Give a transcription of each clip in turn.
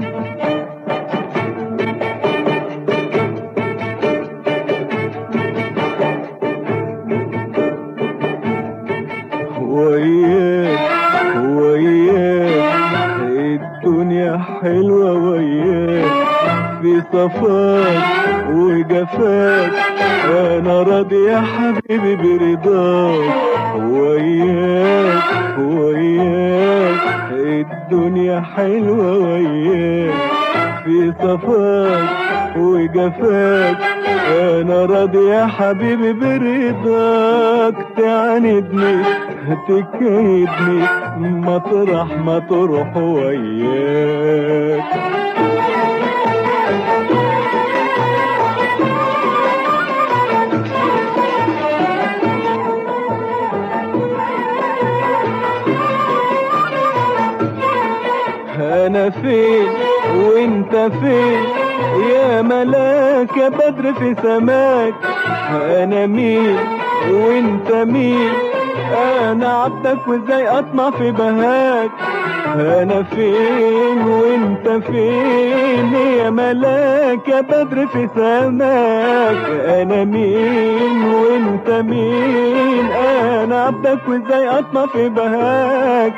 وياك وياك الدنيا حلوة وياك، في صفاك وجفاك انا راضي يا حبيبي برضاك. وياك وياك الدنيا حلوة وياك، في صفاك وجفاك انا راضي يا حبيبي برضاك. تعاندني تكيدني مطرح ما تروح وياك. انا فين وانت فين يا ملاك يا بدر في سماك؟ انا مين وانت مين؟ انا عبدك وازاي اطمع في بهاك. انا فين وانت فين يا ملاك يا بدر في سماك؟ انا مين وانت مين؟ انا عبدك وازاي اطمع في بهاك.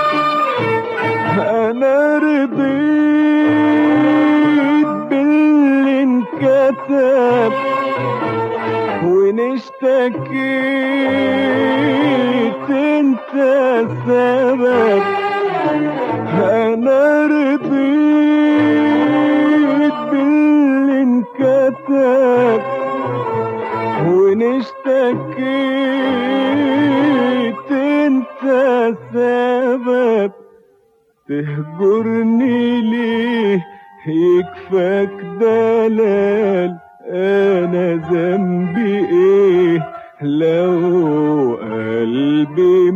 انا رضيت باللي انكتب وان اشتكيت انت السبب. انا رضيت باللي انكتب وان اشتكيت انت السبب. تهجرني ليه يكفاك دلال، انا ذنبي ايه لو قلبي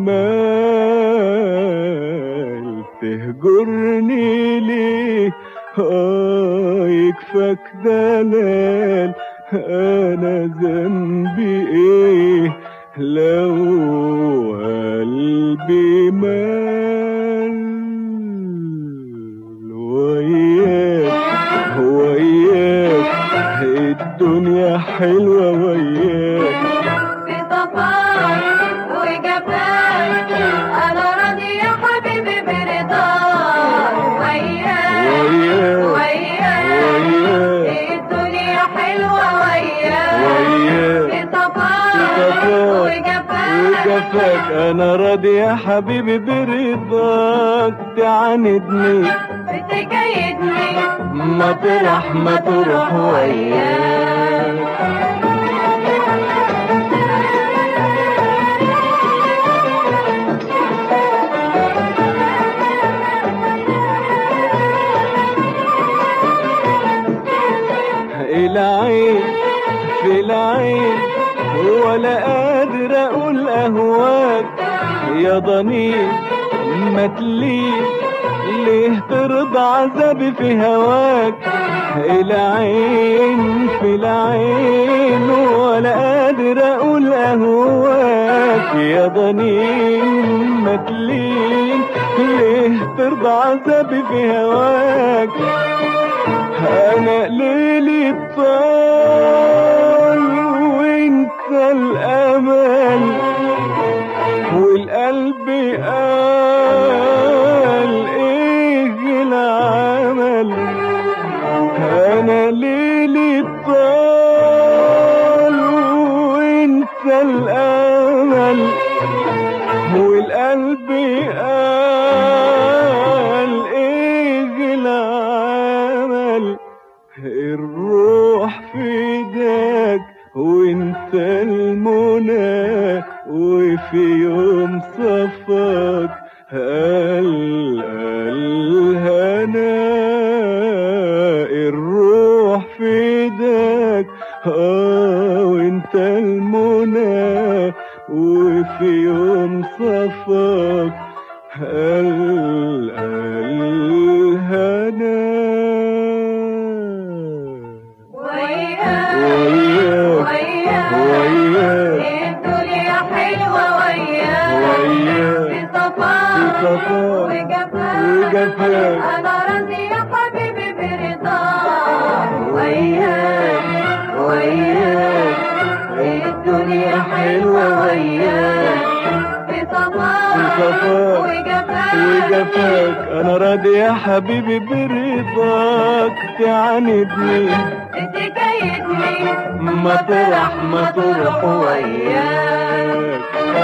مال؟ تهجرني ليه يكفاك دلال، انا ذنبي ايه لو قلبي مال؟ وياك وياك الدنيا حلوة وياك، في صفاك وجفاك انا راضي يا حبيبي برضاك. وياك وياك الدنيا حلوة وياك، في صفاك وجفاك انا راضي يا حبيبي برضاك. تعاندني بتكيدني مطرح ما تروح وياك. العين في العين ولا قادر اقول اهواك يا ضنين ما تلين، ليه ترضى عذابي في هواك؟ العين في العين ولا قادر اقول اهواك يا ضنين ما تلين، ليه ترضى عذابي في هواك؟ انا ليلي طال وانت الامل والقلب قال ايه العمل؟ انا ليلي طال وانت الامل والقلب قال ايه العمل؟ الروح في ايدك وانت المنى، وفي يوم صفاك الهنا. الروح في ايدك وانت المنى، وفي يوم صفاك الهنا. الدنيا حلوة وياك، في صفاك وجفاك انا راضي يا حبيبي انا راضي يا حبيبي برضاك تعاندني تكيدني مطرح ما تروح وياك.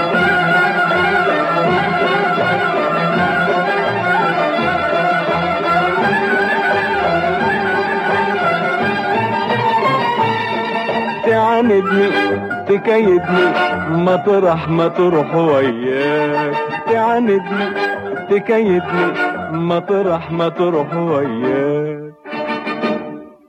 تعاندني تكيدني مطرح ما تروح وياك. تعاندني تكيدني مطرح ما تروح وياك.